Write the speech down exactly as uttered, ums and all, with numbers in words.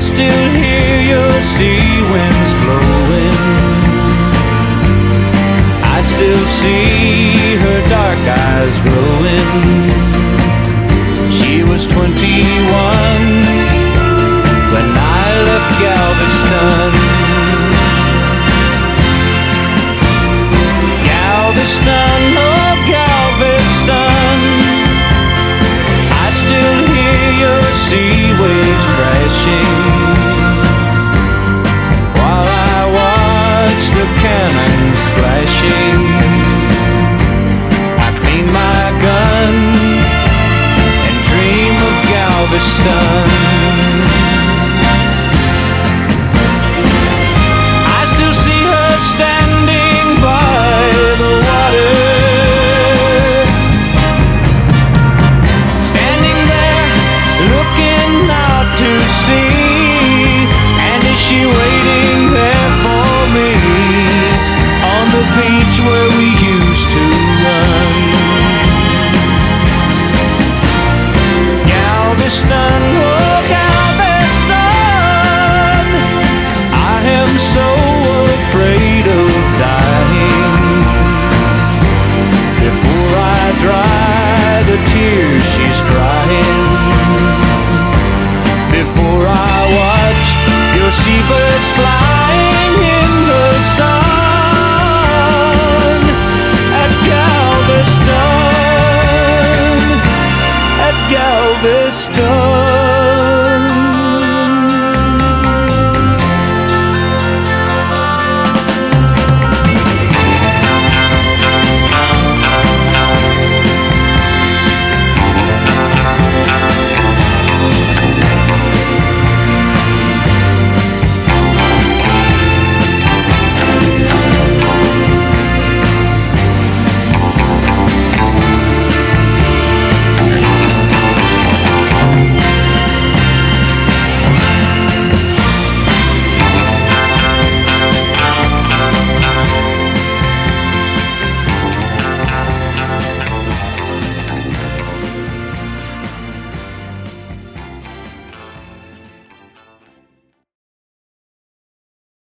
still hear your sea winds blowing. I still see her dark eyes glowing. She was twenty-one when I left Galveston. Galveston, oh Galveston, I still hear your sea waves crashing while I watch the cannons flashing. I clean my gun and dream of Galveston. I still see her standing by the water, standing there looking out to sea. And is she waiting there for me on the beach where we used to run? Galveston, oh Galveston, I am so afraid of dying. Before I dry the tears she's crying, before I watch your seabirds flying in the sun at Galveston, at Galveston.